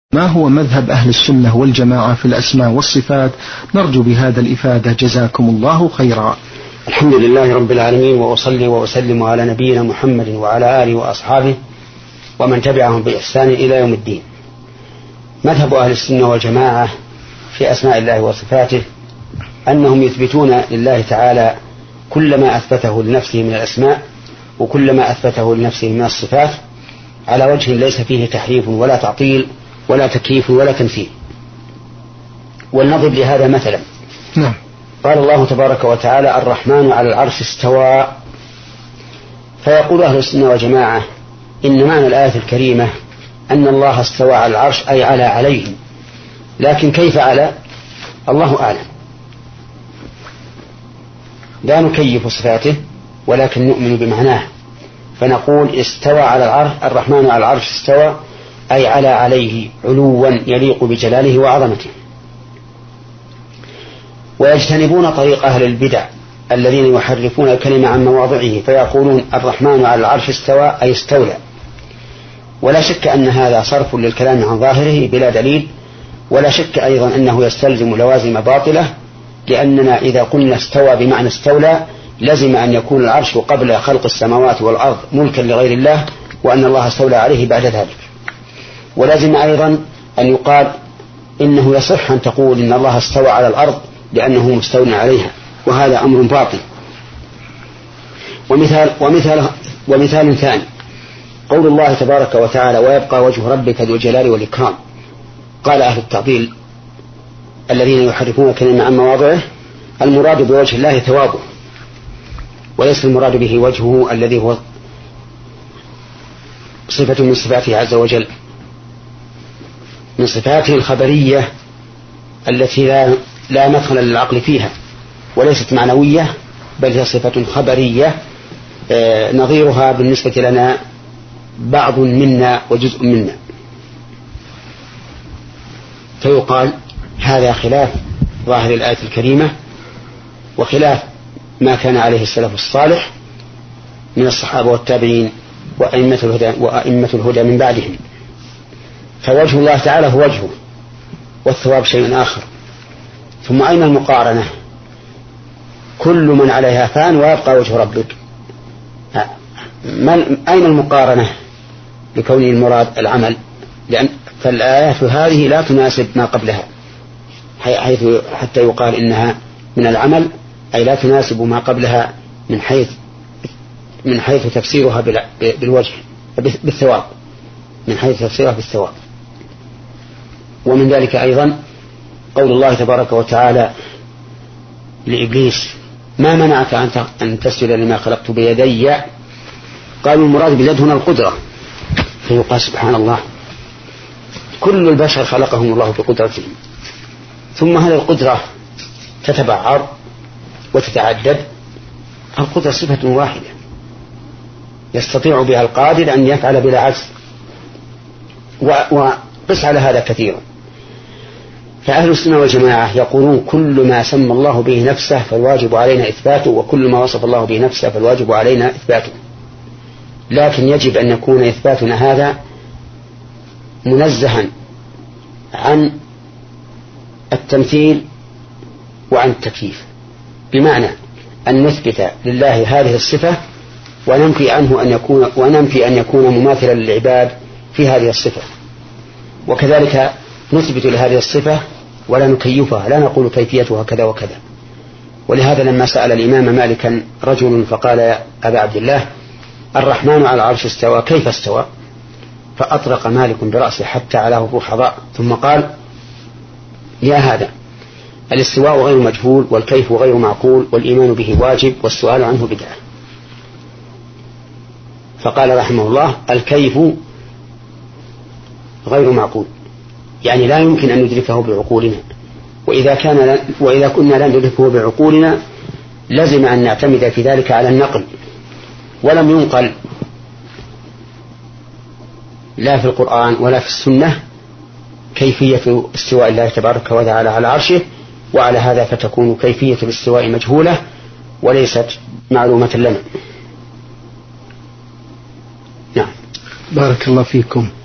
ما هو مذهب أهل السنة والجماعة في الأسماء والصفات؟ نرجو بهذا الإفادة، جزاكم الله خيرا. الحمد لله رب العالمين، وأصلي وأسلم على نبينا محمد وعلى آله وأصحابه ومن تبعهم بإحسان إلى يوم الدين. مذهب أهل السنة والجماعة في أسماء الله وصفاته أنهم يثبتون لله تعالى كل ما أثبته لنفسه من الأسماء وكل ما أثبته لنفسه من الصفات على وجه ليس فيه تحريف ولا تعطيل ولا تكييف ولا تمثيل. ولنضرب لهذا مثلا. نعم. قال الله تبارك وتعالى: الرحمن على العرش استوى. فيقول أهل السنة والجماعة إن معنى الآية الكريمة أن الله استوى على العرش أي عليه، لكن كيف على؟ الله أعلم. لا نكيف صفاته ولكن نؤمن بمعناه، فنقول استوى على العرش، الرحمن على العرش استوى أي عليه علوا يليق بجلاله وعظمته. ويجتنبون طريق أهل البدع الذين يحرفون الكلمة عن مواضعه فيقولون الرحمن على العرش استوى أي استولى. ولا شك أن هذا صرف للكلام عن ظاهره بلا دليل، ولا شك أيضا أنه يستلزم لوازم باطلة، لأننا إذا قلنا استوى بمعنى استولى لزم أن يكون العرش قبل خلق السماوات والأرض ملكا لغير الله، وأن الله استولى عليه بعد ذلك. ولازم أيضا أن يقال إنه يصح أن تقول إن الله استوى على الأرض لأنه مستولى عليها، وهذا أمر باطل. ومثال ثاني قول الله تبارك وتعالى: ويبقى وجه ربك ذو الجلال والإكرام. قال أهل التعطيل الذين يحرفون الكلمة عن مواضعه المراد بوجه الله ثوابه، وليس المراد به وجهه الذي هو صفة من صفاته عز وجل، من صفاته الخبرية التي لا مدخل للعقل فيها، وليست معنوية بل هي صفة خبرية. نظيرها بالنسبة لنا بعض منا وجزء منا، فيقال هذا خلاف ظاهر الآية الكريمة وخلاف ما كان عليه السلف الصالح من الصحابة والتابعين وأئمة الهدى من بعدهم. فوجه الله تعالى هو وجهه والثواب شيء آخر. ثم أين المقارنة؟ كل من عليها فان ويبقى وجه ربك. أين المقارنة لكون المراد العمل؟ لأن فالآيات هذه لا تناسب ما قبلها، حتى يقال إنها من العمل أي لا تناسب ما قبلها من حيث تفسيرها بالوجه بالثواب، من حيث تفسيرها بالثواب. ومن ذلك أيضا قول الله تبارك وتعالى لإبليس: ما منعك أن تسجد لما خلقت بيدي؟ قالوا المراد باليد هنا القدرة، فيقال سبحان الله كل البشر خلقهم الله بقدرتهم، ثم هذه القدرة تتبعر وتتعدد. القدرة صفة واحدة يستطيع بها القادر أن يفعل بلا عجز، وقس على هذا كثيرا. فأهل السنة والجماعة يقولون كل ما سمى الله به نفسه فالواجب علينا إثباته، وكل ما وصف الله به نفسه فالواجب علينا إثباته، لكن يجب أن يكون إثباتنا هذا منزها عن التمثيل وعن التكييف، بمعنى أن نثبت لله هذه الصفة وننفي أن يكون مماثلا للعباد في هذه الصفة، وكذلك نثبت لهذه الصفة ولا نكيفها، لا نقول كيفيتها كذا وكذا. ولهذا لما سأل الإمام مالكا رجل فقال: يا أبا عبد الله، الرحمن على العرش استوى، كيف استوى؟ فأطرق مالك برأسه حتى علاه الروح ضاء، ثم قال: يا هذا، الاستواء غير مجهول والكيف غير معقول والإيمان به واجب والسؤال عنه بدعة. فقال رحمه الله: الكيف غير معقول، يعني لا يمكن أن ندركه بعقولنا، وإذا كنا لا ندركه بعقولنا لازم أن نعتمد في ذلك على النقل. ولم ينقل لا في القرآن ولا في السنة كيفية استواء الله تبارك وتعالى على عرشه، وعلى هذا فتكون كيفية الاستواء مجهولة وليست معلومة لنا. نعم. بارك الله فيكم.